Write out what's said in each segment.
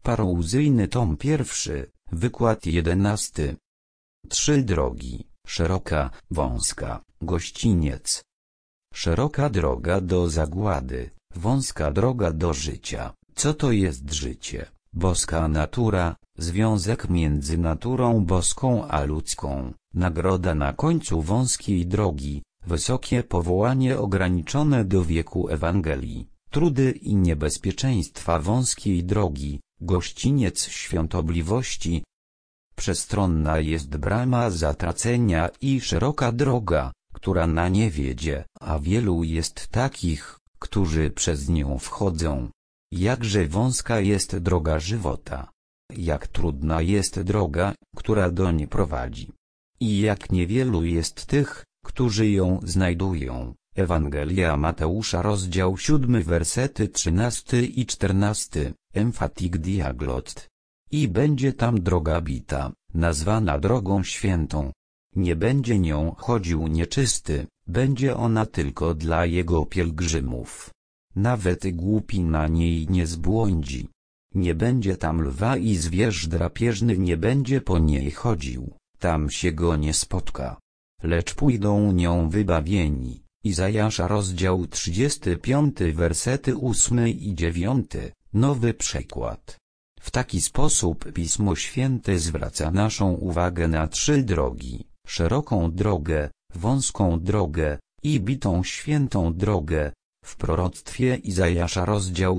Parouzyjny tom 1, wykład 11. 3 drogi, szeroka, wąska, gościniec. Szeroka droga do zagłady, wąska droga do życia. Co to jest życie? Boska natura, związek między naturą boską a ludzką, nagroda na końcu wąskiej drogi, wysokie powołanie ograniczone do wieku Ewangelii, trudy i niebezpieczeństwa wąskiej drogi, gościniec świątobliwości. Przestronna jest brama zatracenia i szeroka droga, która na nie wiedzie, a wielu jest takich, którzy przez nią wchodzą. Jakże wąska jest droga żywota. Jak trudna jest droga, która doń prowadzi. I jak niewielu jest tych, którzy ją znajdują. Ewangelia Mateusza rozdział 7 wersety 13 i 14, emphatic diaglott. I będzie tam droga bita, nazwana drogą świętą. Nie będzie nią chodził nieczysty, będzie ona tylko dla jego pielgrzymów. Nawet głupi na niej nie zbłądzi. Nie będzie tam lwa i zwierz drapieżny nie będzie po niej chodził, tam się go nie spotka. Lecz pójdą nią wybawieni. Izajasza rozdział 35 wersety 8 i 9, nowy przekład. W taki sposób Pismo Święte zwraca naszą uwagę na 3 drogi, szeroką drogę, wąską drogę i bitą świętą drogę. W proroctwie Izajasza rozdział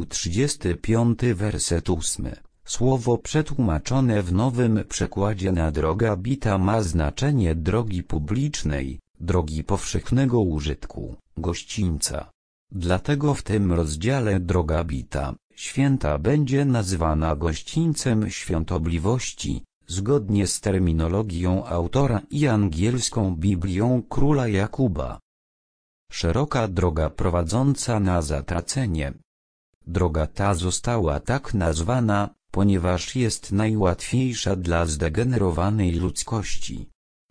35 werset 8, słowo przetłumaczone w nowym przekładzie na droga bita ma znaczenie drogi publicznej, drogi powszechnego użytku, gościńca. Dlatego w tym rozdziale droga bita, święta będzie nazywana gościńcem świątobliwości, zgodnie z terminologią autora i angielską Biblią króla Jakuba. Szeroka droga prowadząca na zatracenie. Droga ta została tak nazwana, ponieważ jest najłatwiejsza dla zdegenerowanej ludzkości.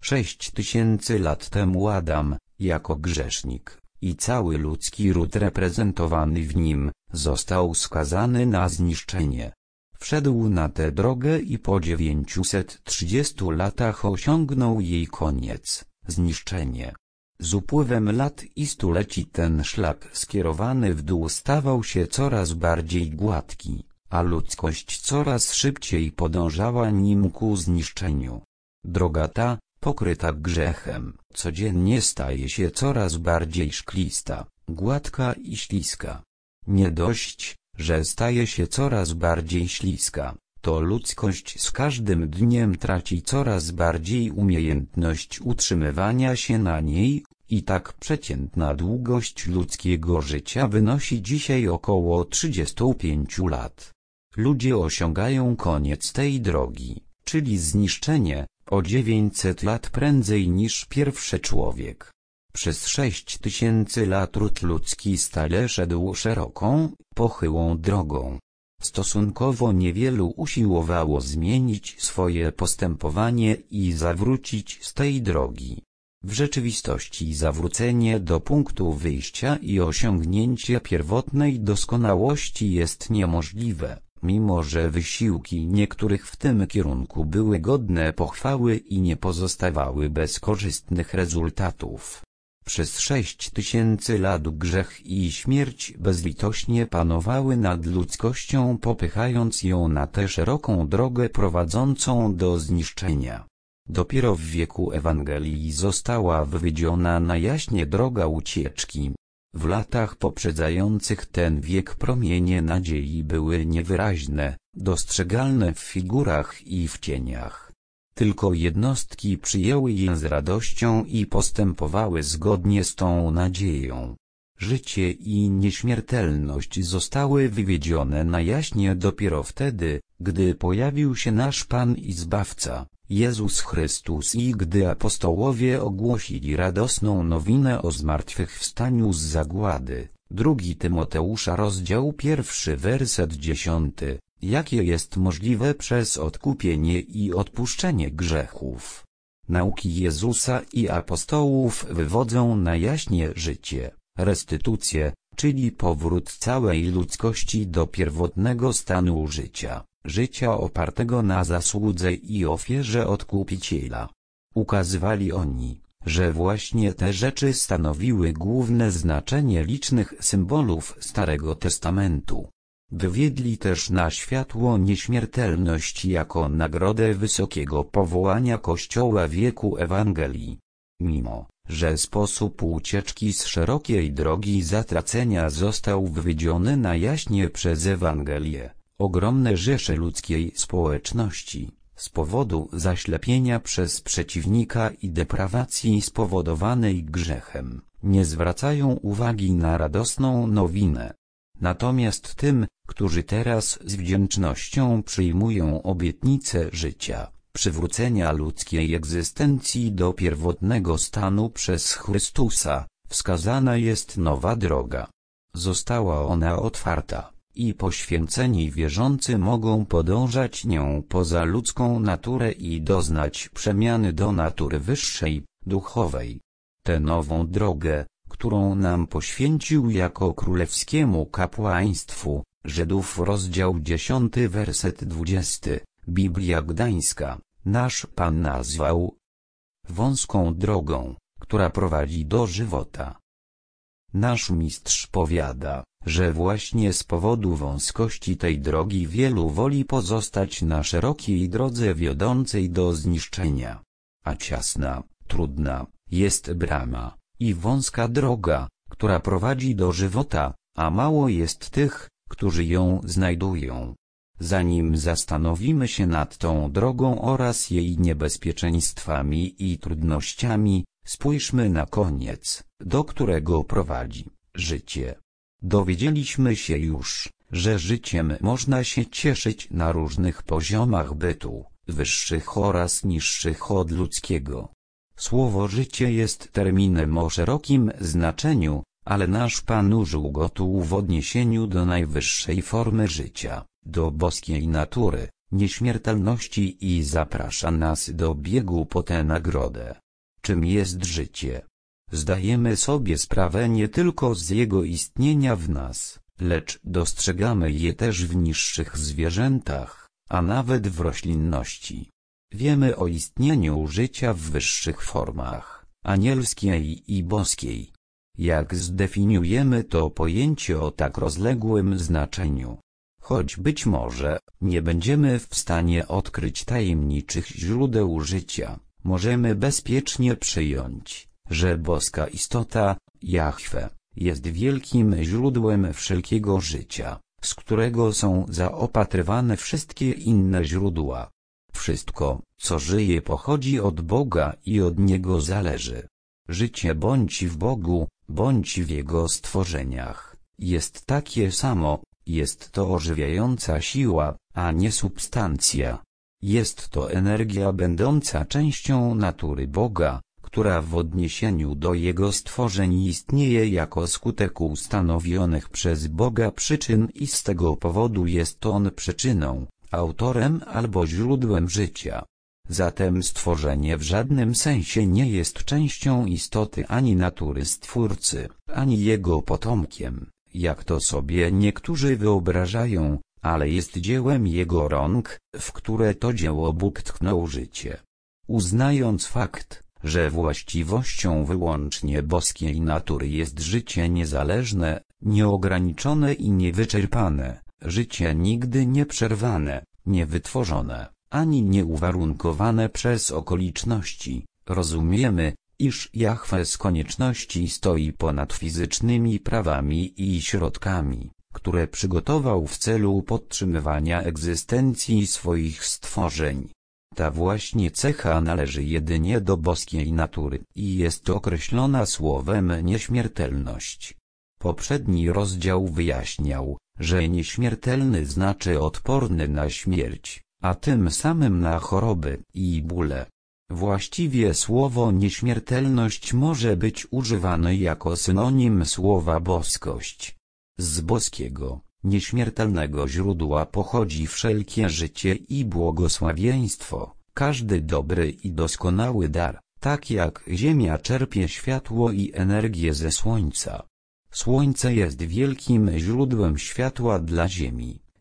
6000 lat temu Adam, jako grzesznik, i cały ludzki ród reprezentowany w nim, został skazany na zniszczenie. Wszedł na tę drogę i po 930 latach osiągnął jej koniec, zniszczenie. Z upływem lat i stuleci ten szlak skierowany w dół stawał się coraz bardziej gładki, a ludzkość coraz szybciej podążała nim ku zniszczeniu. Droga ta, pokryta grzechem, codziennie staje się coraz bardziej szklista, gładka i śliska. Nie dość, że staje się coraz bardziej śliska, to ludzkość z każdym dniem traci coraz bardziej umiejętność utrzymywania się na niej, i tak przeciętna długość ludzkiego życia wynosi dzisiaj około 35 lat. Ludzie osiągają koniec tej drogi, czyli zniszczenie, o 900 lat prędzej niż pierwszy człowiek. Przez 6000 lat ród ludzki stale szedł szeroką, pochyłą drogą. Stosunkowo niewielu usiłowało zmienić swoje postępowanie i zawrócić z tej drogi. W rzeczywistości zawrócenie do punktu wyjścia i osiągnięcie pierwotnej doskonałości jest niemożliwe, mimo że wysiłki niektórych w tym kierunku były godne pochwały i nie pozostawały bez korzystnych rezultatów. Przez 6000 lat grzech i śmierć bezlitośnie panowały nad ludzkością, popychając ją na tę szeroką drogę prowadzącą do zniszczenia. Dopiero w wieku Ewangelii została wywiedziona na jaśnie droga ucieczki. W latach poprzedzających ten wiek promienie nadziei były niewyraźne, dostrzegalne w figurach i w cieniach. Tylko jednostki przyjęły je z radością i postępowały zgodnie z tą nadzieją. Życie i nieśmiertelność zostały wywiedzione na jaśnie dopiero wtedy, gdy pojawił się nasz Pan i Zbawca, Jezus Chrystus, i gdy apostołowie ogłosili radosną nowinę o zmartwychwstaniu z zagłady. 2 Tymoteusza rozdział 1 werset 10. Jakie jest możliwe przez odkupienie i odpuszczenie grzechów. Nauki Jezusa i apostołów wywodzą na jaśnie życie, restytucję, czyli powrót całej ludzkości do pierwotnego stanu życia, życia opartego na zasłudze i ofierze Odkupiciela. Ukazywali oni, że właśnie te rzeczy stanowiły główne znaczenie licznych symbolów Starego Testamentu. Wywiedli też na światło nieśmiertelność jako nagrodę wysokiego powołania Kościoła wieku Ewangelii. Mimo że sposób ucieczki z szerokiej drogi zatracenia został wywiedziony na jaśnie przez Ewangelię, ogromne rzesze ludzkiej społeczności, z powodu zaślepienia przez przeciwnika i deprawacji spowodowanej grzechem, nie zwracają uwagi na radosną nowinę. Natomiast tym, którzy teraz z wdzięcznością przyjmują obietnicę życia, przywrócenia ludzkiej egzystencji do pierwotnego stanu przez Chrystusa, wskazana jest nowa droga. Została ona otwarta, i poświęceni wierzący mogą podążać nią poza ludzką naturę i doznać przemiany do natury wyższej, duchowej. Tę nową drogę, którą nam poświęcił jako królewskiemu kapłaństwu, Żydów rozdział 10 werset 20, Biblia Gdańska, nasz Pan nazwał wąską drogą, która prowadzi do żywota. Nasz mistrz powiada, że właśnie z powodu wąskości tej drogi wielu woli pozostać na szerokiej drodze wiodącej do zniszczenia. A ciasna, trudna, jest brama, i wąska droga, która prowadzi do żywota, a mało jest tych, którzy ją znajdują. Zanim zastanowimy się nad tą drogą oraz jej niebezpieczeństwami i trudnościami, spójrzmy na koniec, do którego prowadzi życie. Dowiedzieliśmy się już, że życiem można się cieszyć na różnych poziomach bytu, wyższych oraz niższych od ludzkiego. Słowo życie jest terminem o szerokim znaczeniu, ale nasz Pan użył go tu w odniesieniu do najwyższej formy życia, do boskiej natury, nieśmiertelności i zaprasza nas do biegu po tę nagrodę. Czym jest życie? Zdajemy sobie sprawę nie tylko z jego istnienia w nas, lecz dostrzegamy je też w niższych zwierzętach, a nawet w roślinności. Wiemy o istnieniu życia w wyższych formach, anielskiej i boskiej. Jak zdefiniujemy to pojęcie o tak rozległym znaczeniu? Choć być może nie będziemy w stanie odkryć tajemniczych źródeł życia, możemy bezpiecznie przyjąć, że boska istota, Jahwe, jest wielkim źródłem wszelkiego życia, z którego są zaopatrywane wszystkie inne źródła. Wszystko, co żyje, pochodzi od Boga i od Niego zależy. Życie bądź w Bogu, bądź w Jego stworzeniach, jest takie samo, jest to ożywiająca siła, a nie substancja. Jest to energia będąca częścią natury Boga, która w odniesieniu do Jego stworzeń istnieje jako skutek ustanowionych przez Boga przyczyn i z tego powodu jest On przyczyną, autorem albo źródłem życia. Zatem stworzenie w żadnym sensie nie jest częścią istoty ani natury Stwórcy, ani Jego potomkiem, jak to sobie niektórzy wyobrażają, ale jest dziełem Jego rąk, w które to dzieło Bóg tknął życie. Uznając fakt, że właściwością wyłącznie boskiej natury jest życie niezależne, nieograniczone i niewyczerpane, życie nigdy nieprzerwane, niewytworzone, ani nieuwarunkowane przez okoliczności, rozumiemy, iż Jahwe z konieczności stoi ponad fizycznymi prawami i środkami, które przygotował w celu podtrzymywania egzystencji swoich stworzeń. Ta właśnie cecha należy jedynie do boskiej natury i jest określona słowem nieśmiertelność. Poprzedni rozdział wyjaśniał, że nieśmiertelny znaczy odporny na śmierć, a tym samym na choroby i bóle. Właściwie słowo nieśmiertelność może być używane jako synonim słowa boskość. Z boskiego, nieśmiertelnego źródła pochodzi wszelkie życie i błogosławieństwo, każdy dobry i doskonały dar, tak jak ziemia czerpie światło i energię ze słońca. Słońce jest wielkim źródłem światła dla ziemi,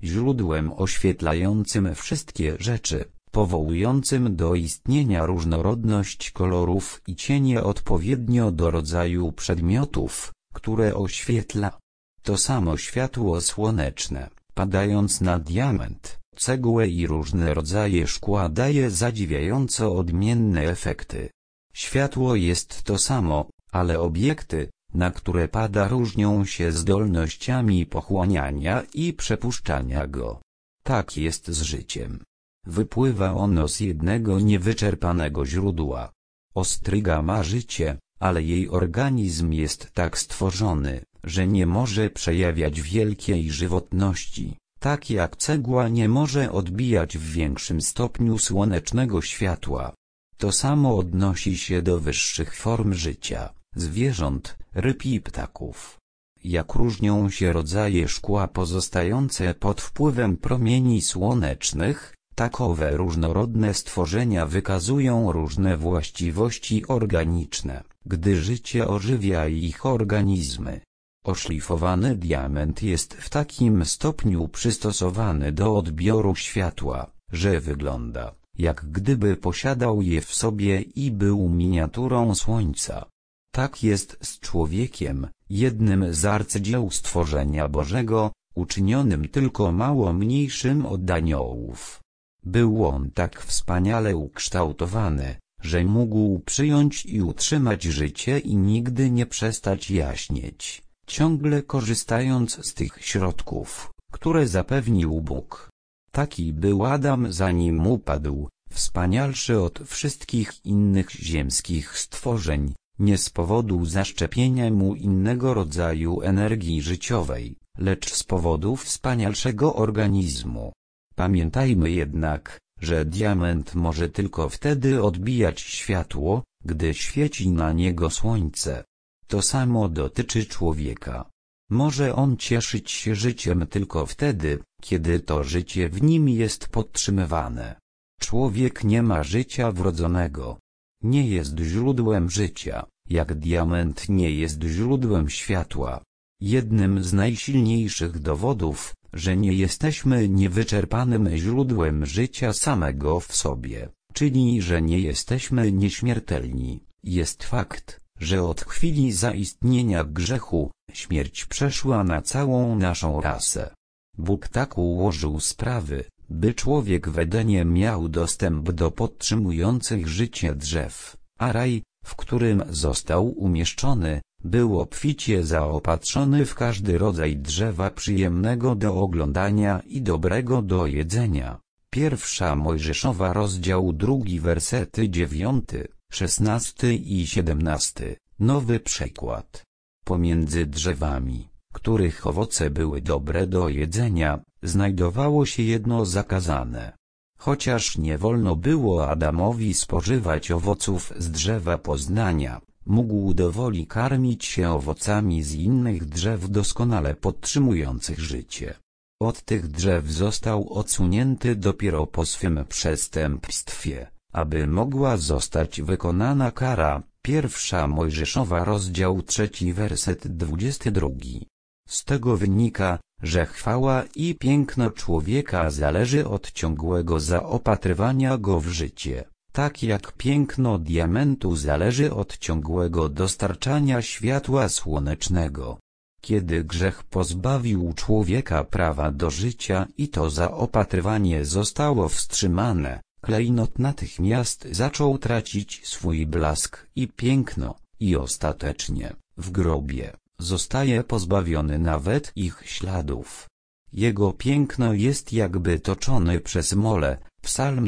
źródłem oświetlającym wszystkie rzeczy, powołującym do istnienia różnorodność kolorów i cienie odpowiednio do rodzaju przedmiotów, które oświetla. To samo światło słoneczne, padając na diament, cegłę i różne rodzaje szkła, daje zadziwiająco odmienne efekty. Światło jest to samo, ale obiekty, na które pada, różnią się zdolnościami pochłaniania i przepuszczania go. Tak jest z życiem. Wypływa ono z jednego niewyczerpanego źródła. Ostryga ma życie, ale jej organizm jest tak stworzony, że nie może przejawiać wielkiej żywotności, tak jak cegła nie może odbijać w większym stopniu słonecznego światła. To samo odnosi się do wyższych form życia, zwierząt, ryb i ptaków. Jak różnią się rodzaje szkła pozostające pod wpływem promieni słonecznych, takowe różnorodne stworzenia wykazują różne właściwości organiczne, gdy życie ożywia ich organizmy. Oszlifowany diament jest w takim stopniu przystosowany do odbioru światła, że wygląda, jak gdyby posiadał je w sobie i był miniaturą słońca. Tak jest z człowiekiem, jednym z arcydzieł stworzenia Bożego, uczynionym tylko mało mniejszym od aniołów. Był on tak wspaniale ukształtowany, że mógł przyjąć i utrzymać życie i nigdy nie przestać jaśnieć, ciągle korzystając z tych środków, które zapewnił Bóg. Taki był Adam, zanim upadł, wspanialszy od wszystkich innych ziemskich stworzeń, nie z powodu zaszczepienia mu innego rodzaju energii życiowej, lecz z powodu wspanialszego organizmu. Pamiętajmy jednak, że diament może tylko wtedy odbijać światło, gdy świeci na niego słońce. To samo dotyczy człowieka. Może on cieszyć się życiem tylko wtedy, kiedy to życie w nim jest podtrzymywane. Człowiek nie ma życia wrodzonego. Nie jest źródłem życia, jak diament nie jest źródłem światła. Jednym z najsilniejszych dowodów, że nie jesteśmy niewyczerpanym źródłem życia samego w sobie, czyli że nie jesteśmy nieśmiertelni, jest fakt, że od chwili zaistnienia grzechu, śmierć przeszła na całą naszą rasę. Bóg tak ułożył sprawy, by człowiek w Edenie miał dostęp do podtrzymujących życie drzew, a raj, w którym został umieszczony, był obficie zaopatrzony w każdy rodzaj drzewa przyjemnego do oglądania i dobrego do jedzenia. Pierwsza Mojżeszowa, rozdział 2, wersety 9, 16 i 17. Nowy przykład. Pomiędzy drzewami, których owoce były dobre do jedzenia, znajdowało się jedno zakazane. Chociaż nie wolno było Adamowi spożywać owoców z drzewa poznania, mógł dowoli karmić się owocami z innych drzew doskonale podtrzymujących życie. Od tych drzew został odsunięty dopiero po swym przestępstwie, aby mogła zostać wykonana kara. Pierwsza Mojżeszowa, rozdział 3, werset 22. Z tego wynika, że chwała i piękno człowieka zależy od ciągłego zaopatrywania go w życie, tak jak piękno diamentu zależy od ciągłego dostarczania światła słonecznego. Kiedy grzech pozbawił człowieka prawa do życia i to zaopatrywanie zostało wstrzymane, klejnot natychmiast zaczął tracić swój blask i piękno, i ostatecznie, w grobie, zostaje pozbawiony nawet ich śladów. Jego piękno jest jakby toczone przez mole. Psalm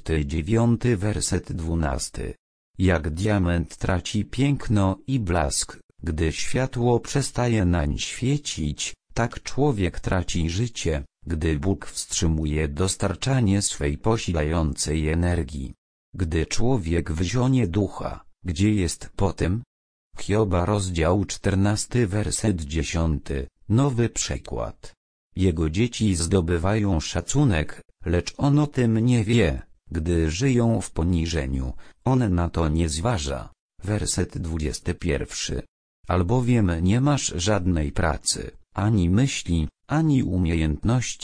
39, werset 12. Jak diament traci piękno i blask, gdy światło przestaje nań świecić, tak człowiek traci życie, gdy Bóg wstrzymuje dostarczanie swej posilającej energii. Gdy człowiek wzionie ducha, gdzie jest potem? Hioba, rozdział 14, werset 10, nowy przykład. Jego dzieci zdobywają szacunek, lecz on o tym nie wie, gdy żyją w poniżeniu, on na to nie zważa. Werset 21. Albowiem nie masz żadnej pracy, ani myśli, ani umiejętności,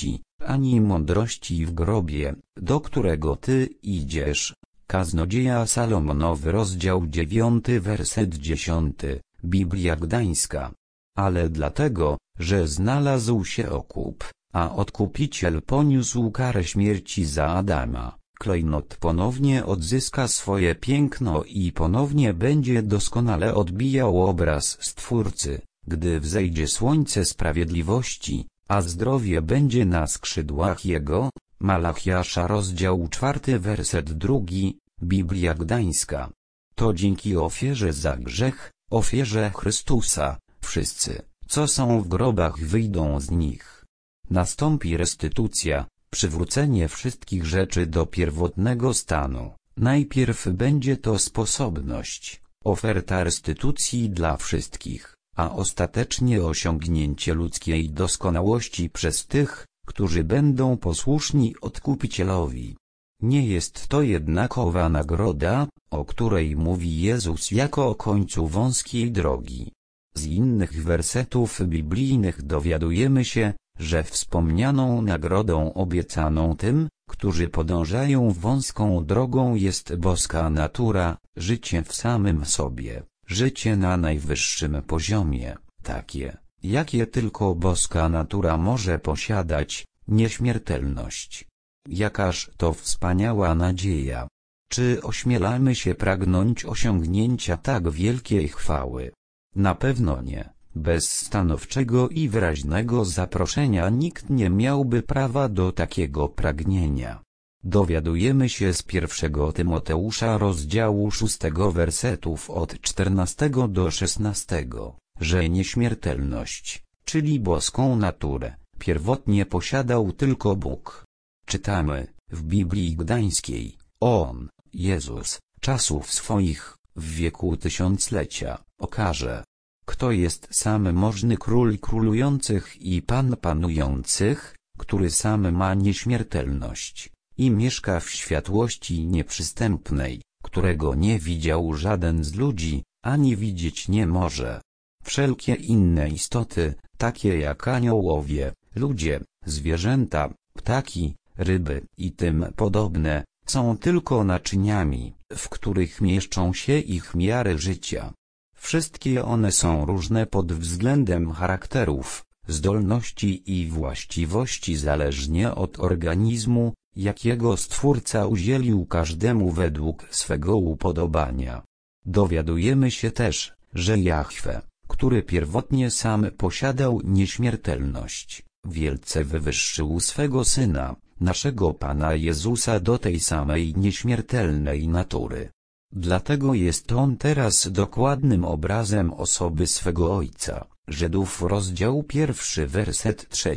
ani mądrości w grobie, do którego ty idziesz. Kaznodzieja Salomonowy, rozdział 9, werset 10, Biblia Gdańska. Ale dlatego, że znalazł się okup, a odkupiciel poniósł karę śmierci za Adama, klejnot ponownie odzyska swoje piękno i ponownie będzie doskonale odbijał obraz Stwórcy, gdy wzejdzie słońce sprawiedliwości, a zdrowie będzie na skrzydłach jego. Malachiasza, rozdział 4, werset 2, Biblia Gdańska. To dzięki ofierze za grzech, ofierze Chrystusa, wszyscy, co są w grobach, wyjdą z nich. Nastąpi restytucja, przywrócenie wszystkich rzeczy do pierwotnego stanu. Najpierw będzie to sposobność, oferta restytucji dla wszystkich, a ostatecznie osiągnięcie ludzkiej doskonałości przez tych, którzy będą posłuszni Odkupicielowi. Nie jest to jednakowa nagroda, o której mówi Jezus jako o końcu wąskiej drogi. Z innych wersetów biblijnych dowiadujemy się, że wspomnianą nagrodą obiecaną tym, którzy podążają wąską drogą, jest boska natura, życie w samym sobie, życie na najwyższym poziomie, takie, jakie tylko boska natura może posiadać, nieśmiertelność. Jakaż to wspaniała nadzieja! Czy ośmielamy się pragnąć osiągnięcia tak wielkiej chwały? Na pewno nie. Bez stanowczego i wyraźnego zaproszenia nikt nie miałby prawa do takiego pragnienia. Dowiadujemy się z 1 Tymoteusza, rozdziału 6, wersetów od 14 do 16, że nieśmiertelność, czyli boską naturę, pierwotnie posiadał tylko Bóg. Czytamy w Biblii Gdańskiej: On, Jezus, czasów swoich, w wieku tysiąclecia, okaże, kto jest sam możny Król królujących i Pan panujących, który sam ma nieśmiertelność i mieszka w światłości nieprzystępnej, którego nie widział żaden z ludzi, ani widzieć nie może. Wszelkie inne istoty, takie jak aniołowie, ludzie, zwierzęta, ptaki, ryby i tym podobne, są tylko naczyniami, w których mieszczą się ich miary życia. Wszystkie one są różne pod względem charakterów, zdolności i właściwości zależnie od organizmu, jakiego Stwórca udzielił każdemu według swego upodobania. Dowiadujemy się też, że Jahwe, który pierwotnie sam posiadał nieśmiertelność, wielce wywyższył swego Syna, naszego Pana Jezusa, do tej samej nieśmiertelnej natury. Dlatego jest On teraz dokładnym obrazem osoby swego Ojca. Żydów, rozdział 1, werset 3.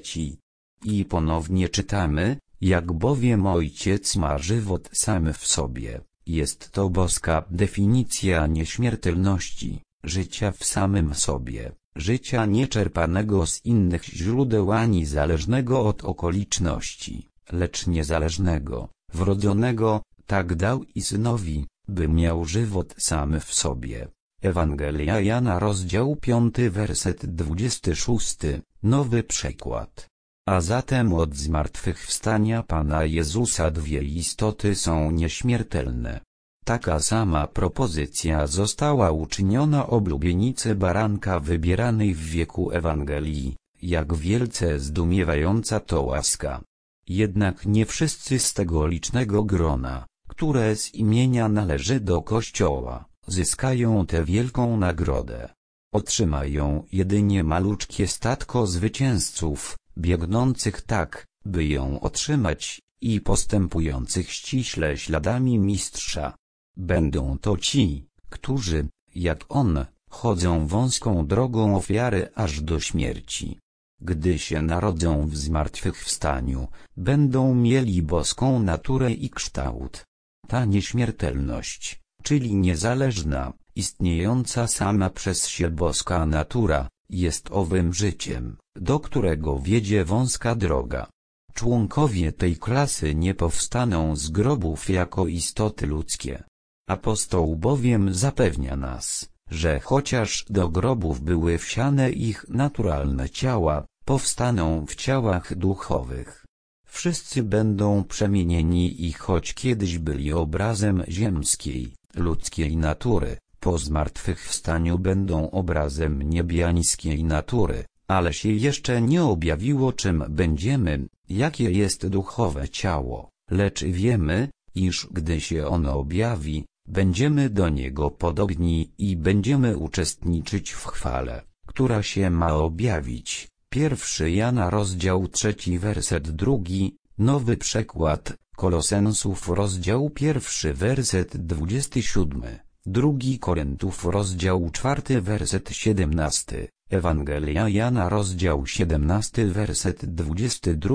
I ponownie czytamy: jak bowiem Ojciec ma żywot sam w sobie, jest to boska definicja nieśmiertelności, życia w samym sobie, życia nieczerpanego z innych źródeł ani zależnego od okoliczności, lecz niezależnego, wrodzonego, tak dał i Synowi, by miał żywot sam w sobie. Ewangelia Jana, rozdział 5, werset 26, nowy przekład. A zatem od zmartwychwstania Pana Jezusa dwie istoty są nieśmiertelne. Taka sama propozycja została uczyniona oblubienicy baranka wybieranej w wieku Ewangelii, jak wielce zdumiewająca to łaska. Jednak nie wszyscy z tego licznego grona, które z imienia należy do Kościoła, zyskają tę wielką nagrodę. Otrzymają jedynie maluczkie statko zwycięzców, biegnących tak, by ją otrzymać, i postępujących ściśle śladami Mistrza. Będą to ci, którzy, jak On, chodzą wąską drogą ofiary aż do śmierci. Gdy się narodzą w zmartwychwstaniu, będą mieli boską naturę i kształt. Ta nieśmiertelność, czyli niezależna, istniejąca sama przez się boska natura, jest owym życiem, do którego wiedzie wąska droga. Członkowie tej klasy nie powstaną z grobów jako istoty ludzkie. Apostoł bowiem zapewnia nas, że chociaż do grobów były wsiane ich naturalne ciała, powstaną w ciałach duchowych. Wszyscy będą przemienieni i choć kiedyś byli obrazem ziemskiej, ludzkiej natury, po zmartwychwstaniu będą obrazem niebiańskiej natury, ale się jeszcze nie objawiło, czym będziemy, jakie jest duchowe ciało, lecz wiemy, iż gdy się ono objawi, będziemy do niego podobni i będziemy uczestniczyć w chwale, która się ma objawić. 1 Jana rozdział 3 werset 2, nowy przekład, Kolosensów rozdział 1 werset 27, 2 Koryntów rozdział 4 werset 17, Ewangelia Jana rozdział 17 werset 22,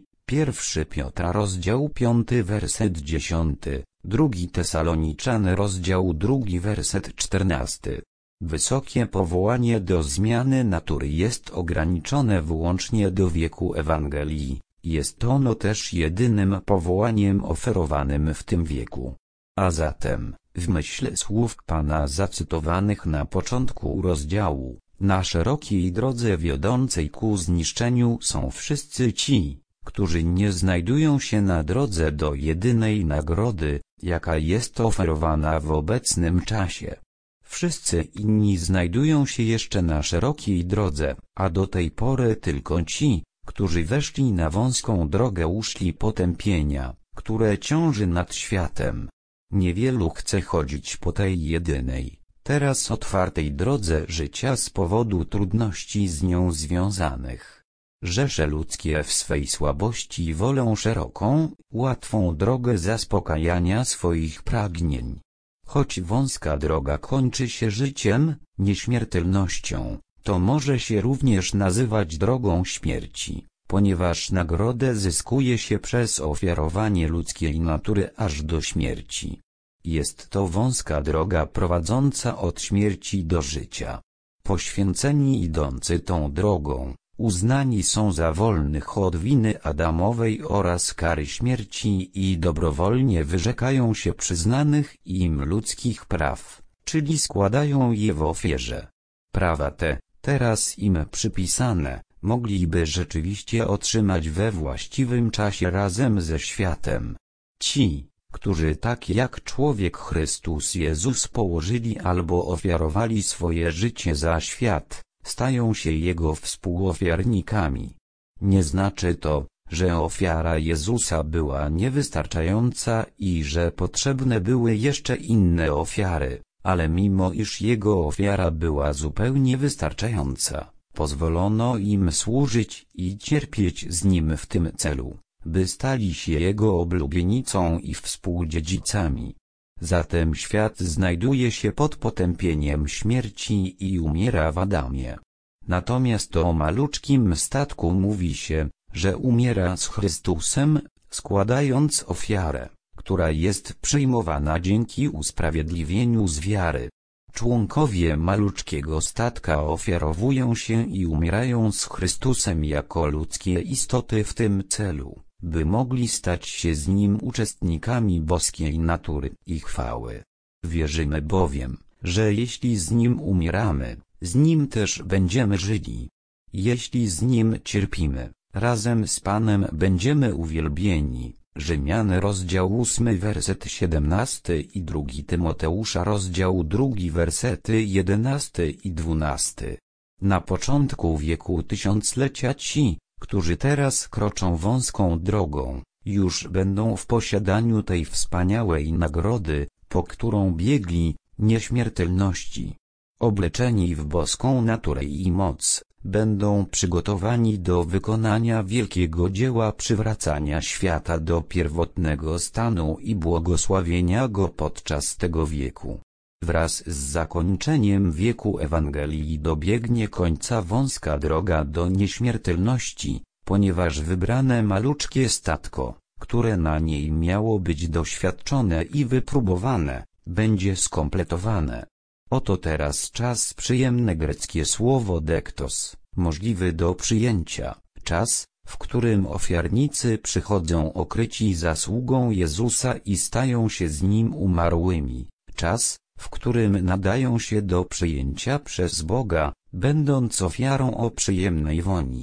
1 Piotra rozdział 5 werset 10, 2 Tesaloniczan rozdział 2 werset 14. Wysokie powołanie do zmiany natury jest ograniczone wyłącznie do wieku Ewangelii, jest ono też jedynym powołaniem oferowanym w tym wieku. A zatem, w myśl słów Pana zacytowanych na początku rozdziału, na szerokiej drodze wiodącej ku zniszczeniu są wszyscy ci, którzy nie znajdują się na drodze do jedynej nagrody, jaka jest oferowana w obecnym czasie. Wszyscy inni znajdują się jeszcze na szerokiej drodze, a do tej pory tylko ci, którzy weszli na wąską drogę, uszli potępienia, które ciąży nad światem. Niewielu chce chodzić po tej jedynej, teraz otwartej drodze życia z powodu trudności z nią związanych. Rzesze ludzkie w swej słabości wolą szeroką, łatwą drogę zaspokajania swoich pragnień. Choć wąska droga kończy się życiem, nieśmiertelnością, to może się również nazywać drogą śmierci, ponieważ nagrodę zyskuje się przez ofiarowanie ludzkiej natury aż do śmierci. Jest to wąska droga prowadząca od śmierci do życia. Poświęceni idący tą drogą, uznani są za wolnych od winy Adamowej oraz kary śmierci i dobrowolnie wyrzekają się przyznanych im ludzkich praw, czyli składają je w ofierze. Prawa te, teraz im przypisane, mogliby rzeczywiście otrzymać we właściwym czasie razem ze światem. Ci, którzy tak jak człowiek Chrystus Jezus położyli albo ofiarowali swoje życie za świat, stają się Jego współofiarnikami. Nie znaczy to, że ofiara Jezusa była niewystarczająca i że potrzebne były jeszcze inne ofiary, ale mimo iż Jego ofiara była zupełnie wystarczająca, pozwolono im służyć i cierpieć z Nim w tym celu, by stali się Jego oblubienicą i współdziedzicami. Zatem świat znajduje się pod potępieniem śmierci i umiera w Adamie. Natomiast o maluczkim statku mówi się, że umiera z Chrystusem, składając ofiarę, która jest przyjmowana dzięki usprawiedliwieniu z wiary. Członkowie maluczkiego statka ofiarowują się i umierają z Chrystusem jako ludzkie istoty w tym celu, by mogli stać się z Nim uczestnikami boskiej natury i chwały. Wierzymy bowiem, że jeśli z Nim umieramy, z Nim też będziemy żyli. Jeśli z Nim cierpimy, razem z Panem będziemy uwielbieni. Rzymian rozdział 8 werset 17 i 2 Tymoteusza rozdział 2 wersety 11 i 12. Na początku wieku tysiąclecia ci, którzy teraz kroczą wąską drogą, już będą w posiadaniu tej wspaniałej nagrody, po którą biegli, nieśmiertelności. Obleczeni w boską naturę i moc, będą przygotowani do wykonania wielkiego dzieła przywracania świata do pierwotnego stanu i błogosławienia go podczas tego wieku. Wraz z zakończeniem wieku Ewangelii dobiegnie końca wąska droga do nieśmiertelności, ponieważ wybrane maluczkie statko, które na niej miało być doświadczone i wypróbowane, będzie skompletowane. Oto teraz czas przyjemne greckie słowo dektos, możliwy do przyjęcia, czas, w którym ofiarnicy przychodzą okryci zasługą Jezusa i stają się z Nim umarłymi, czas, w którym nadają się do przyjęcia przez Boga, będąc ofiarą o przyjemnej woni.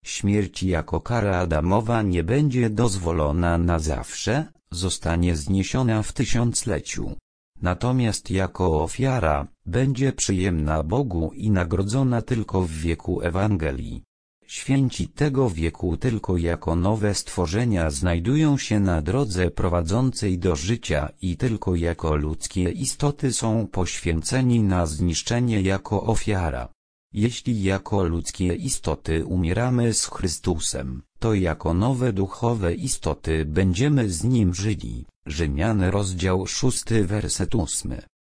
Śmierć jako kara Adamowa nie będzie dozwolona na zawsze, zostanie zniesiona w tysiącleciu. Natomiast jako ofiara, będzie przyjemna Bogu i nagrodzona tylko w wieku Ewangelii. Święci tego wieku tylko jako nowe stworzenia znajdują się na drodze prowadzącej do życia i tylko jako ludzkie istoty są poświęceni na zniszczenie jako ofiara. Jeśli jako ludzkie istoty umieramy z Chrystusem, to jako nowe duchowe istoty będziemy z Nim żyli. Rzymian rozdział 6 werset 8.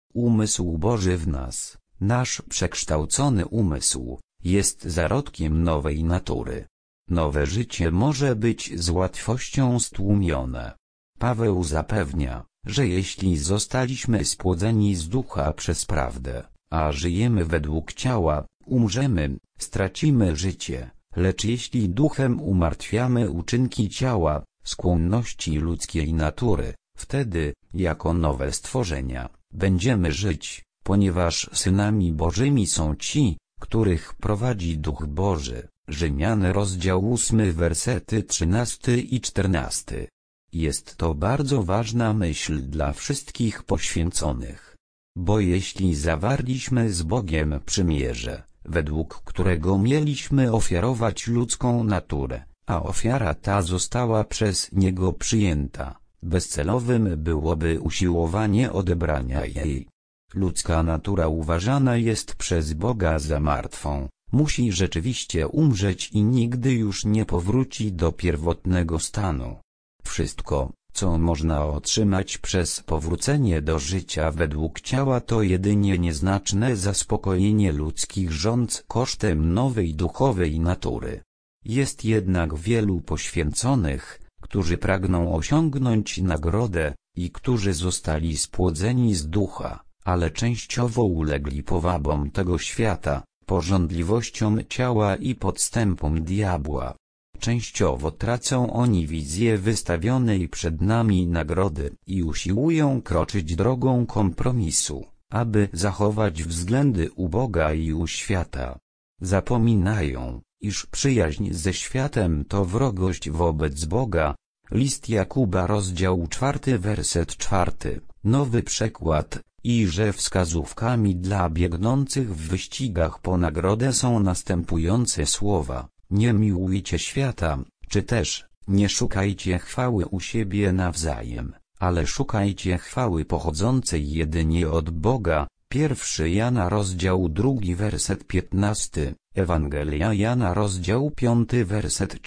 Umysł Boży w nas, nasz przekształcony umysł, jest zarodkiem nowej natury. Nowe życie może być z łatwością stłumione. Paweł zapewnia, że jeśli zostaliśmy spłodzeni z ducha przez prawdę, a żyjemy według ciała, umrzemy, stracimy życie, lecz jeśli duchem umartwiamy uczynki ciała, skłonności ludzkiej natury, wtedy, jako nowe stworzenia, będziemy żyć, ponieważ synami Bożymi są ci, których prowadzi Duch Boży. Rzymian rozdział 8 wersety 13 i 14. Jest to bardzo ważna myśl dla wszystkich poświęconych. Bo jeśli zawarliśmy z Bogiem przymierze, według którego mieliśmy ofiarować ludzką naturę, a ofiara ta została przez Niego przyjęta, bezcelowym byłoby usiłowanie odebrania jej. Ludzka natura uważana jest przez Boga za martwą, musi rzeczywiście umrzeć i nigdy już nie powróci do pierwotnego stanu. Wszystko, co można otrzymać przez powrócenie do życia według ciała, to jedynie nieznaczne zaspokojenie ludzkich żądz kosztem nowej duchowej natury. Jest jednak wielu poświęconych, którzy pragną osiągnąć nagrodę, i którzy zostali spłodzeni z ducha, ale częściowo ulegli powabom tego świata, pożądliwościom ciała i podstępom diabła. Częściowo tracą oni wizję wystawionej przed nami nagrody i usiłują kroczyć drogą kompromisu, aby zachować względy u Boga i u świata. Zapominają, iż przyjaźń ze światem to wrogość wobec Boga. List Jakuba rozdział 4 werset 4, nowy przekład, i że wskazówkami dla biegnących w wyścigach po nagrodę są następujące słowa: nie miłujcie świata, czy też, nie szukajcie chwały u siebie nawzajem, ale szukajcie chwały pochodzącej jedynie od Boga. 1 Jana rozdział 2 werset 15, Ewangelia Jana rozdział 5 werset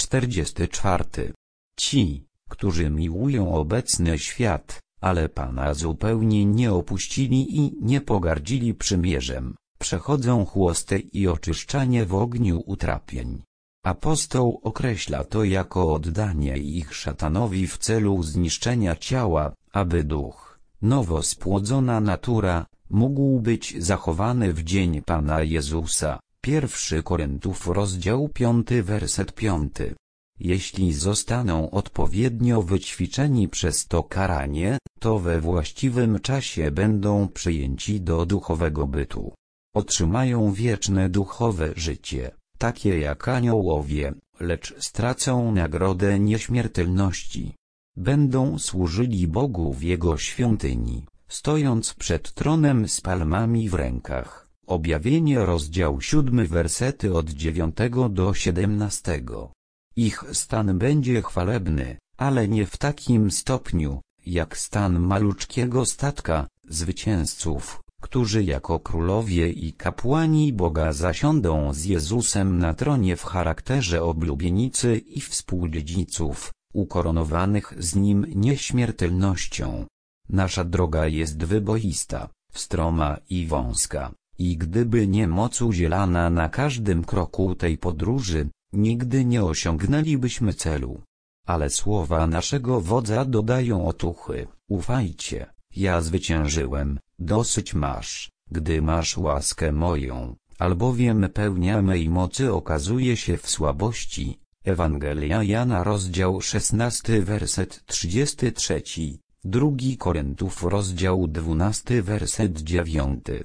44. Ci, którzy miłują obecny świat, ale Pana zupełnie nie opuścili i nie pogardzili przymierzem, przechodzą chłostę i oczyszczanie w ogniu utrapień. Apostoł określa to jako oddanie ich szatanowi w celu zniszczenia ciała, aby duch, nowo spłodzona natura, mógł być zachowany w dzień Pana Jezusa. 1 Koryntiów rozdział 5 werset 5. Jeśli zostaną odpowiednio wyćwiczeni przez to karanie, to we właściwym czasie będą przyjęci do duchowego bytu. Otrzymają wieczne duchowe życie, takie jak aniołowie, lecz stracą nagrodę nieśmiertelności. Będą służyli Bogu w Jego świątyni, stojąc przed tronem z palmami w rękach. Objawienie rozdział 7 wersety od 9 do 17. Ich stan będzie chwalebny, ale nie w takim stopniu, jak stan maluczkiego statka, zwycięzców, którzy jako królowie i kapłani Boga zasiądą z Jezusem na tronie w charakterze oblubienicy i współdziedziców, ukoronowanych z Nim nieśmiertelnością. Nasza droga jest wyboista, stroma i wąska, i gdyby nie moc udzielana na każdym kroku tej podróży, nigdy nie osiągnęlibyśmy celu. Ale słowa naszego wodza dodają otuchy: ufajcie, ja zwyciężyłem, dosyć masz, gdy masz łaskę moją, albowiem pełnia mej mocy okazuje się w słabości. Ewangelia Jana rozdział 16 werset 33, 2 Koryntiów rozdział 12 werset 9.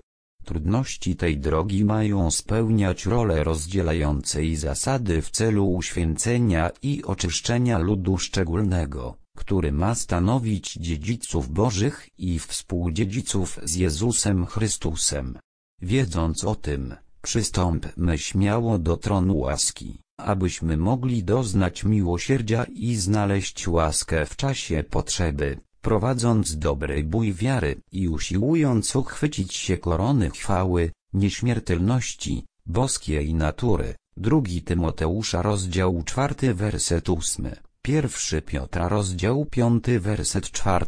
Trudności tej drogi mają spełniać rolę rozdzielającej zasady w celu uświęcenia i oczyszczenia ludu szczególnego, który ma stanowić dziedziców Bożych i współdziedziców z Jezusem Chrystusem. Wiedząc o tym, przystąpmy śmiało do tronu łaski, abyśmy mogli doznać miłosierdzia i znaleźć łaskę w czasie potrzeby, prowadząc dobry bój wiary i usiłując uchwycić się korony chwały, nieśmiertelności, boskiej natury. 2 Tymoteusza rozdział 4 werset 8, 1 Piotra rozdział 5 werset 4.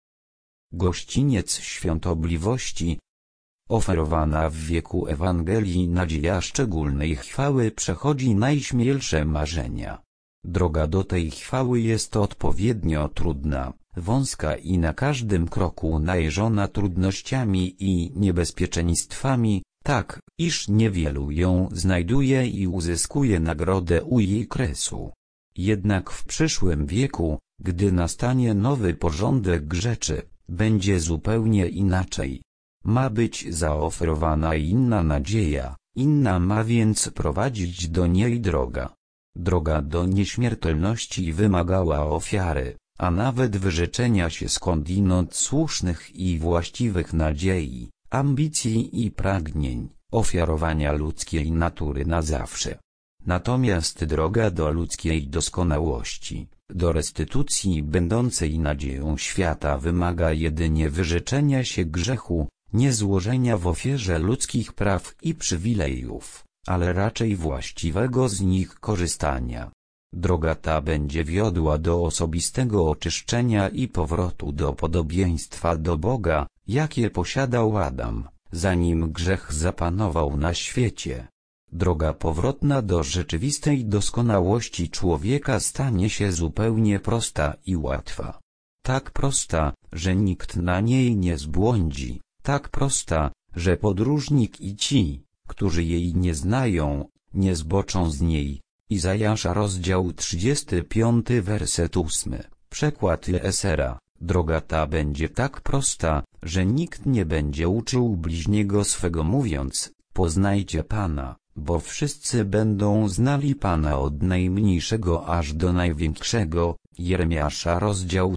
Gościniec świątobliwości. Oferowana w wieku Ewangelii nadzieja szczególnej chwały przechodzi najśmielsze marzenia. Droga do tej chwały jest odpowiednio trudna, wąska i na każdym kroku najeżona trudnościami i niebezpieczeństwami, tak, iż niewielu ją znajduje i uzyskuje nagrodę u jej kresu. Jednak w przyszłym wieku, gdy nastanie nowy porządek rzeczy, będzie zupełnie inaczej. Ma być zaoferowana inna nadzieja, inna ma więc prowadzić do niej droga. Droga do nieśmiertelności wymagała ofiary, a nawet wyrzeczenia się skądinąd słusznych i właściwych nadziei, ambicji i pragnień, ofiarowania ludzkiej natury na zawsze. Natomiast droga do ludzkiej doskonałości, do restytucji będącej nadzieją świata wymaga jedynie wyrzeczenia się grzechu, nie złożenia w ofierze ludzkich praw i przywilejów, ale raczej właściwego z nich korzystania. Droga ta będzie wiodła do osobistego oczyszczenia i powrotu do podobieństwa do Boga, jakie posiadał Adam, zanim grzech zapanował na świecie. Droga powrotna do rzeczywistej doskonałości człowieka stanie się zupełnie prosta i łatwa. Tak prosta, że nikt na niej nie zbłądzi, tak prosta, że podróżnik i ci, którzy jej nie znają, nie zboczą z niej. Izajasza rozdział 35 werset 8, przekład Lesera. Droga ta będzie tak prosta, że nikt nie będzie uczył bliźniego swego mówiąc, poznajcie Pana, bo wszyscy będą znali Pana od najmniejszego aż do największego. Jeremiasza rozdział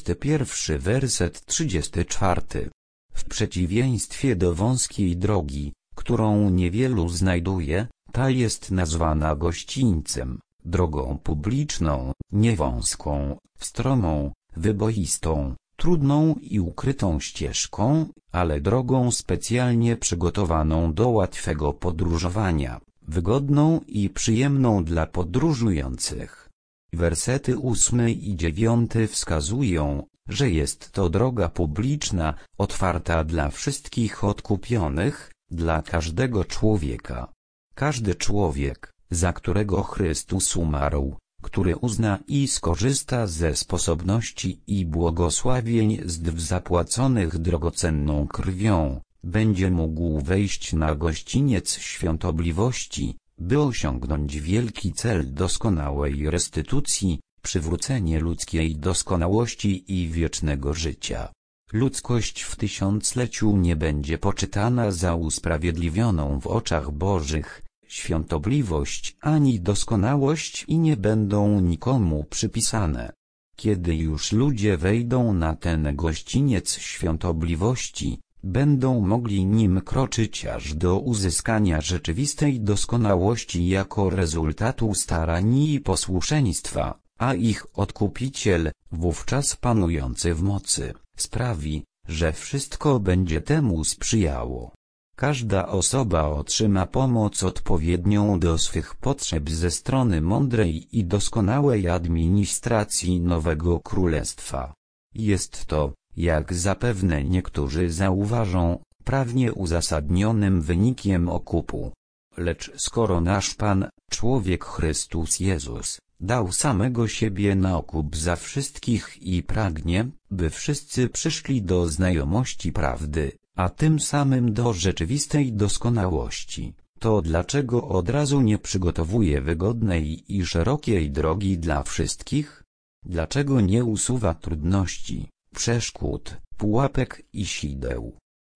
31 werset 34. W przeciwieństwie do wąskiej drogi, którą niewielu znajduje, ta jest nazwana gościńcem, drogą publiczną, nie wąską, stromą, wyboistą, trudną i ukrytą ścieżką, ale drogą specjalnie przygotowaną do łatwego podróżowania, wygodną i przyjemną dla podróżujących. Wersety 8 i 9 wskazują, że jest to droga publiczna, otwarta dla wszystkich odkupionych, dla każdego człowieka. Każdy człowiek, za którego Chrystus umarł, który uzna i skorzysta ze sposobności i błogosławieństw zapłaconych drogocenną krwią, będzie mógł wejść na gościniec świątobliwości, by osiągnąć wielki cel doskonałej restytucji, przywrócenie ludzkiej doskonałości i wiecznego życia. Ludzkość w tysiącleciu nie będzie poczytana za usprawiedliwioną w oczach Bożych, świątobliwość ani doskonałość i nie będą nikomu przypisane. Kiedy już ludzie wejdą na ten gościniec świątobliwości, będą mogli nim kroczyć aż do uzyskania rzeczywistej doskonałości jako rezultatu starań i posłuszeństwa, a ich Odkupiciel, wówczas panujący w mocy, sprawi, że wszystko będzie temu sprzyjało. Każda osoba otrzyma pomoc odpowiednią do swych potrzeb ze strony mądrej i doskonałej administracji nowego królestwa. Jest to, jak zapewne niektórzy zauważą, prawnie uzasadnionym wynikiem okupu. Lecz skoro nasz Pan, człowiek Chrystus Jezus, dał samego siebie na okup za wszystkich i pragnie, by wszyscy przyszli do znajomości prawdy, a tym samym do rzeczywistej doskonałości, to dlaczego od razu nie przygotowuje wygodnej i szerokiej drogi dla wszystkich? Dlaczego nie usuwa trudności, przeszkód, pułapek i sideł?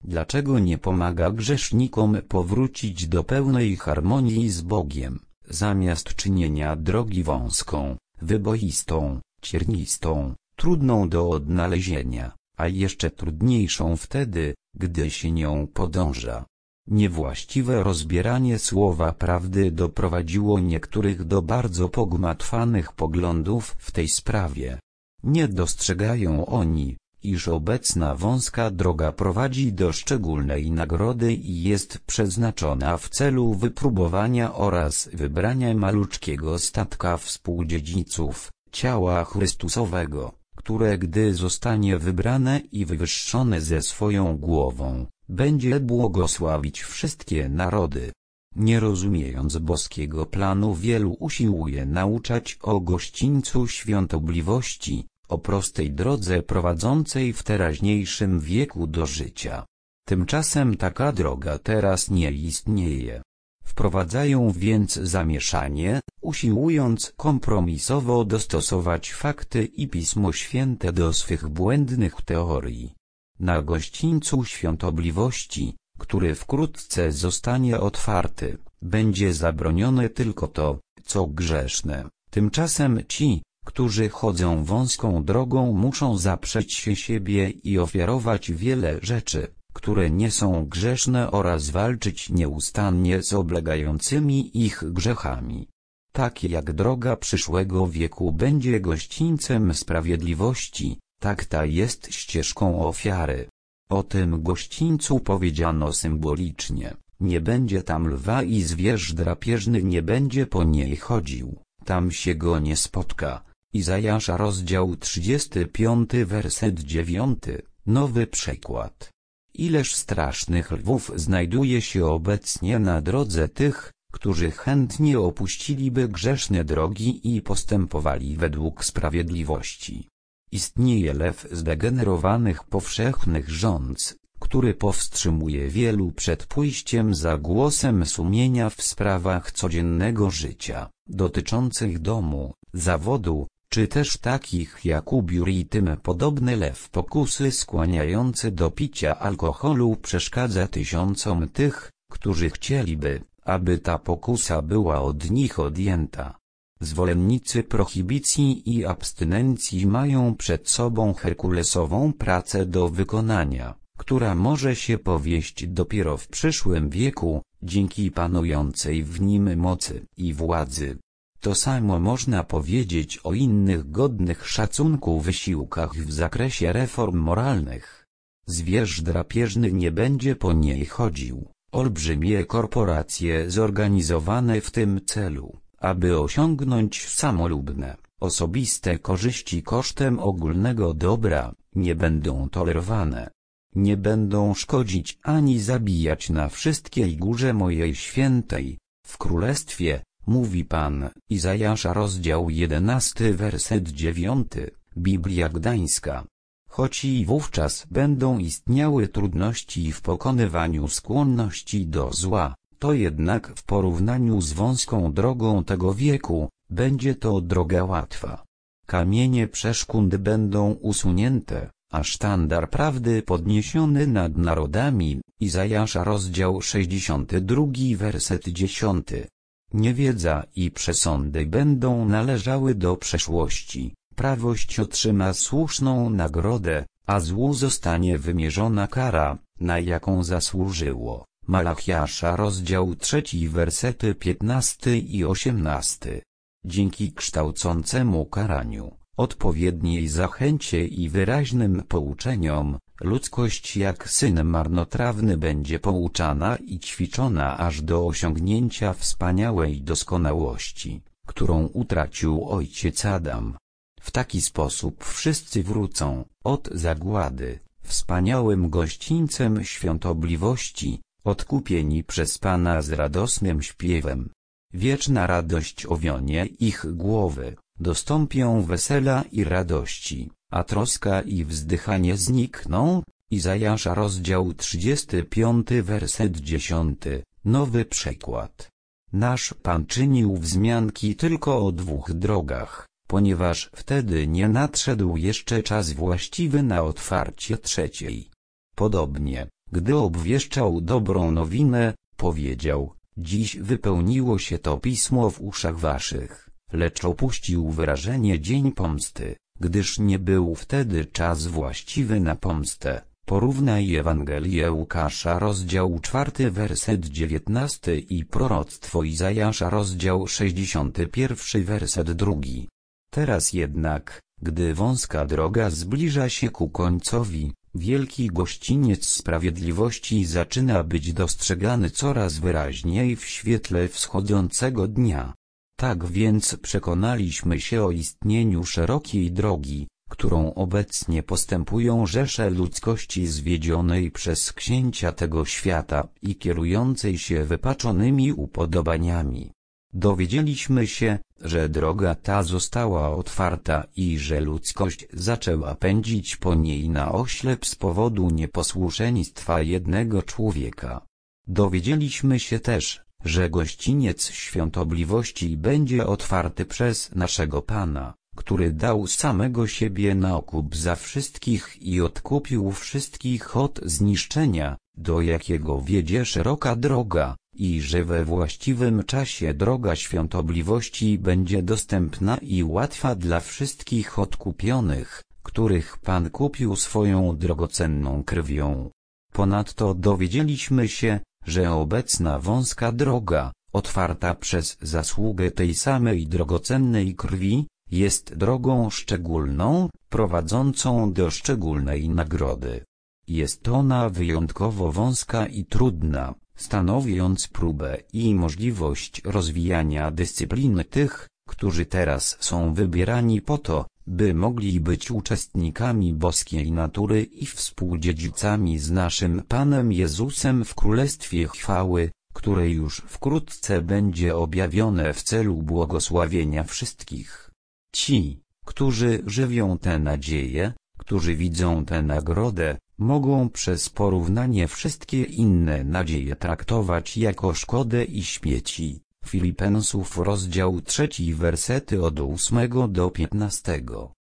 Dlaczego nie pomaga grzesznikom powrócić do pełnej harmonii z Bogiem, zamiast czynienia drogi wąską, wyboistą, ciernistą, trudną do odnalezienia, a jeszcze trudniejszą wtedy, gdy się nią podąża. Niewłaściwe rozbieranie słowa prawdy doprowadziło niektórych do bardzo pogmatwanych poglądów w tej sprawie. Nie dostrzegają oni, iż obecna wąska droga prowadzi do szczególnej nagrody i jest przeznaczona w celu wypróbowania oraz wybrania maluczkiego statka współdziedziców, ciała Chrystusowego, które gdy zostanie wybrane i wywyższone ze swoją głową, będzie błogosławić wszystkie narody. Nie rozumiejąc boskiego planu, wielu usiłuje nauczać o gościńcu świątobliwości, o prostej drodze prowadzącej w teraźniejszym wieku do życia. Tymczasem taka droga teraz nie istnieje. Wprowadzają więc zamieszanie, usiłując kompromisowo dostosować fakty i Pismo Święte do swych błędnych teorii. Na gościńcu świątobliwości, który wkrótce zostanie otwarty, będzie zabronione tylko to, co grzeszne. Tymczasem ci, którzy chodzą wąską drogą, muszą zaprzeć się siebie i ofiarować wiele rzeczy, które nie są grzeszne, oraz walczyć nieustannie z oblegającymi ich grzechami. Tak jak droga przyszłego wieku będzie gościńcem sprawiedliwości, tak ta jest ścieżką ofiary. O tym gościńcu powiedziano symbolicznie: nie będzie tam lwa i zwierz drapieżny nie będzie po niej chodził, tam się go nie spotka. Izajasza rozdział 35 werset 9, nowy przekład. Ileż strasznych lwów znajduje się obecnie na drodze tych, którzy chętnie opuściliby grzeszne drogi i postępowali według sprawiedliwości. Istnieje lew zdegenerowanych powszechnych rządz, który powstrzymuje wielu przed pójściem za głosem sumienia w sprawach codziennego życia, dotyczących domu, zawodu, czy też takich jak ubiór i tym podobne. Lew pokusy skłaniający do picia alkoholu przeszkadza tysiącom tych, którzy chcieliby, aby ta pokusa była od nich odjęta. Zwolennicy prohibicji i abstynencji mają przed sobą herkulesową pracę do wykonania, która może się powieść dopiero w przyszłym wieku, dzięki panującej w nim mocy i władzy. To samo można powiedzieć o innych godnych szacunku wysiłkach w zakresie reform moralnych. Zwierz drapieżny nie będzie po niej chodził. Olbrzymie korporacje zorganizowane w tym celu, aby osiągnąć samolubne, osobiste korzyści kosztem ogólnego dobra, nie będą tolerowane. Nie będą szkodzić ani zabijać na wszystkiej górze mojej świętej, w królestwie, mówi Pan. Izajasza rozdział 11 werset 9, Biblia Gdańska. Choć i wówczas będą istniały trudności w pokonywaniu skłonności do zła, to jednak w porównaniu z wąską drogą tego wieku, będzie to droga łatwa. Kamienie przeszkód będą usunięte, a sztandar prawdy podniesiony nad narodami. Izajasza rozdział 62 werset 10. Niewiedza i przesądy będą należały do przeszłości, prawość otrzyma słuszną nagrodę, a złu zostanie wymierzona kara, na jaką zasłużyło. Malachiasza rozdział 3 wersety 15 i 18. Dzięki kształcącemu karaniu, odpowiedniej zachęcie i wyraźnym pouczeniom, ludzkość jak syn marnotrawny będzie pouczana i ćwiczona aż do osiągnięcia wspaniałej doskonałości, którą utracił ojciec Adam. W taki sposób wszyscy wrócą od zagłady, wspaniałym gościńcem świątobliwości, odkupieni przez Pana z radosnym śpiewem. Wieczna radość owionie ich głowy, dostąpią wesela i radości, a troska i wzdychanie znikną. Izajasza rozdział 35 werset 10, nowy przekład. Nasz Pan czynił wzmianki tylko o dwóch drogach, ponieważ wtedy nie nadszedł jeszcze czas właściwy na otwarcie trzeciej. Podobnie, gdy obwieszczał dobrą nowinę, powiedział: dziś wypełniło się to pismo w uszach waszych, lecz opuścił wyrażenie dzień pomsty, gdyż nie był wtedy czas właściwy na pomstę. Porównaj Ewangelię Łukasza rozdział 4 werset 19 i proroctwo Izajasza rozdział 61 werset 2. Teraz jednak, gdy wąska droga zbliża się ku końcowi, wielki gościniec sprawiedliwości zaczyna być dostrzegany coraz wyraźniej w świetle wschodzącego dnia. Tak więc przekonaliśmy się o istnieniu szerokiej drogi, którą obecnie postępują rzesze ludzkości zwiedzionej przez księcia tego świata i kierującej się wypaczonymi upodobaniami. Dowiedzieliśmy się, że droga ta została otwarta i że ludzkość zaczęła pędzić po niej na oślep z powodu nieposłuszeństwa jednego człowieka. Dowiedzieliśmy się też, że gościniec świątobliwości będzie otwarty przez naszego Pana, który dał samego siebie na okup za wszystkich i odkupił wszystkich od zniszczenia, do jakiego wiedzie szeroka droga, i że we właściwym czasie droga świątobliwości będzie dostępna i łatwa dla wszystkich odkupionych, których Pan kupił swoją drogocenną krwią. Ponadto dowiedzieliśmy się, że obecna wąska droga, otwarta przez zasługę tej samej drogocennej krwi, jest drogą szczególną, prowadzącą do szczególnej nagrody. Jest ona wyjątkowo wąska i trudna, stanowiąc próbę i możliwość rozwijania dyscypliny tych, którzy teraz są wybierani po to, by mogli być uczestnikami boskiej natury i współdziedzicami z naszym Panem Jezusem w Królestwie Chwały, które już wkrótce będzie objawione w celu błogosławienia wszystkich. Ci, którzy żywią tę nadzieję, którzy widzą tę nagrodę, mogą przez porównanie wszystkie inne nadzieje traktować jako szkodę i śmieci. Filipensów rozdział 3 wersety od 8 do 15.